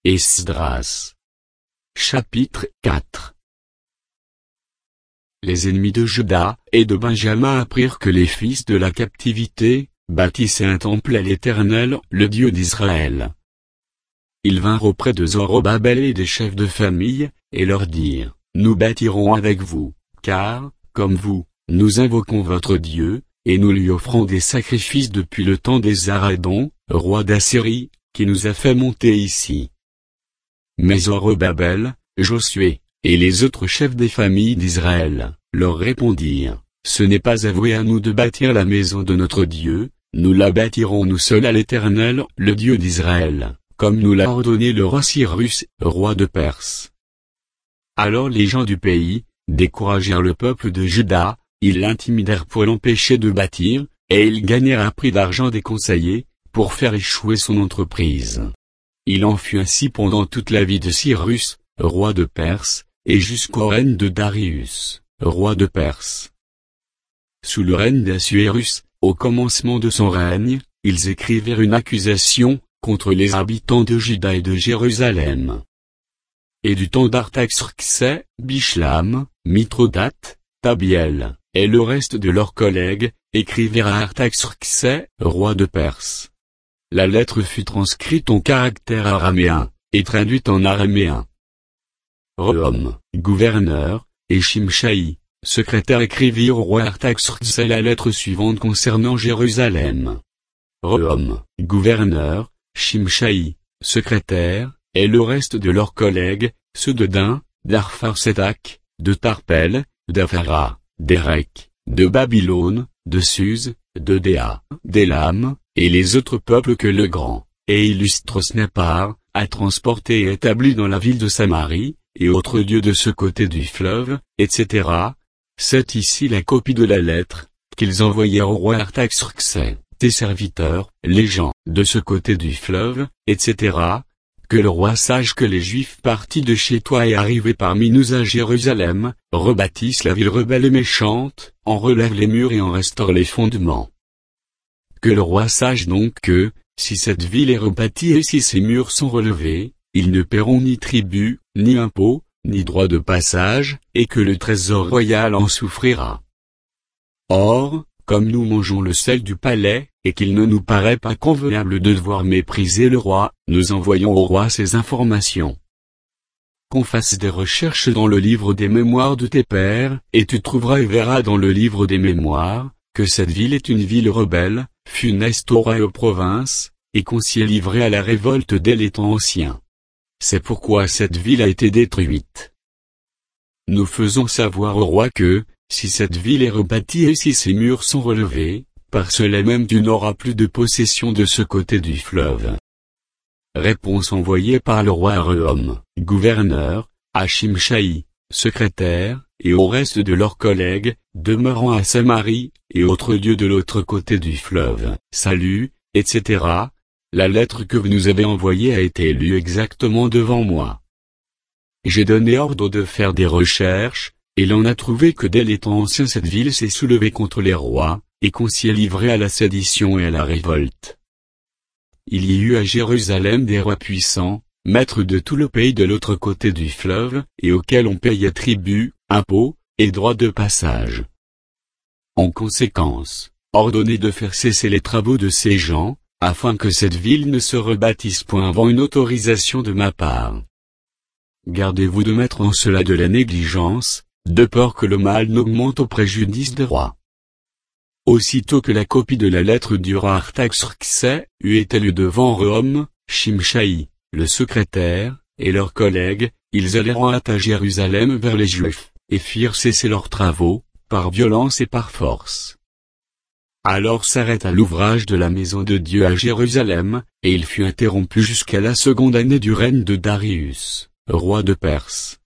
Esdras. Chapitre 4. Les ennemis de Juda et de Benjamin apprirent que les fils de la captivité bâtissaient un temple à l'Éternel, le Dieu d'Israël. Ils vinrent auprès de Zorobabel et des chefs de famille, et leur dirent, « Nous bâtirons avec vous, car, comme vous, nous invoquons votre Dieu, et nous lui offrons des sacrifices depuis le temps des Aradons, roi d'Assyrie, qui nous a fait monter ici. » Mais Zorobabel, Josué, et les autres chefs des familles d'Israël, leur répondirent, « Ce n'est pas avoué à nous de bâtir la maison de notre Dieu, nous la bâtirons nous seuls à l'Éternel, le Dieu d'Israël, comme nous l'a ordonné le roi Cyrus, roi de Perse. » Alors les gens du pays découragèrent le peuple de Juda, ils l'intimidèrent pour l'empêcher de bâtir, et ils gagnèrent un prix d'argent des conseillers, pour faire échouer son entreprise. Il en fut ainsi pendant toute la vie de Cyrus, roi de Perse, et jusqu'au règne de Darius, roi de Perse. Sous le règne d'Assuérus, au commencement de son règne, ils écrivirent une accusation contre les habitants de Juda et de Jérusalem. Et du temps d'Artaxerxès, Bishlam, Mithrodate, Tabiel, et le reste de leurs collègues, écrivirent à Artaxerxès, roi de Perse. La lettre fut transcrite en caractère araméen, et traduite en araméen. Rehum, gouverneur, et Shimshaï, secrétaire écrivirent au roi Artaxerxès la lettre suivante concernant Jérusalem. Rehum, gouverneur, Shimshaï, secrétaire, et le reste de leurs collègues, ceux de Din, d'Arpharsétak, de Tarpel, d'Aphara, d'Érec, de Babylone, de Suse, de Déa, d'Élam, et les autres peuples que le grand, et illustre Snépar, a transporté et établi dans la ville de Samarie, et autres dieux de ce côté du fleuve, etc. C'est ici la copie de la lettre, qu'ils envoyèrent au roi Artaxerxès, tes serviteurs, les gens de ce côté du fleuve, etc. Que le roi sache que les Juifs partis de chez toi et arrivés parmi nous à Jérusalem, rebâtissent la ville rebelle et méchante, en relèvent les murs et en restaurent les fondements. Que le roi sache donc que, si cette ville est rebâtie et si ses murs sont relevés, ils ne paieront ni tribut, ni impôt, ni droit de passage, et que le trésor royal en souffrira. Or, comme nous mangeons le sel du palais, et qu'il ne nous paraît pas convenable de devoir mépriser le roi, nous envoyons au roi ces informations. Qu'on fasse des recherches dans le livre des mémoires de tes pères, et tu trouveras et verras dans le livre des mémoires, que cette ville est une ville rebelle, funeste aux rois et aux provinces, et qu'on s'y est livré à la révolte dès les temps anciens. C'est pourquoi cette ville a été détruite. Nous faisons savoir au roi que, si cette ville est rebâtie et si ses murs sont relevés, par cela même tu n'auras plus de possession de ce côté du fleuve. Réponse envoyée par le roi à Rehum, gouverneur, à Shimshaï, secrétaire, et au reste de leurs collègues, demeurant à Samarie, et autres dieux de l'autre côté du fleuve, salut, etc. La lettre que vous nous avez envoyée a été lue exactement devant moi. J'ai donné ordre de faire des recherches, et l'on a trouvé que dès les temps anciens cette ville s'est soulevée contre les rois, et qu'on s'y est livré à la sédition et à la révolte. Il y eut à Jérusalem des rois puissants, maîtres de tout le pays de l'autre côté du fleuve, et auxquels on payait tribut, impôts, et droits de passage. En conséquence, ordonnez de faire cesser les travaux de ces gens, afin que cette ville ne se rebâtisse point avant une autorisation de ma part. Gardez-vous de mettre en cela de la négligence, de peur que le mal n'augmente au préjudice des rois. Aussitôt que la copie de la lettre du roi Artaxerxès eut été lue devant Rehum, Shimshaï, le secrétaire, et leurs collègues, ils allèrent en hâte à Jérusalem vers les Juifs, et firent cesser leurs travaux, par violence et par force. Alors s'arrêta l'ouvrage de la maison de Dieu à Jérusalem, et il fut interrompu jusqu'à la seconde année du règne de Darius, roi de Perse.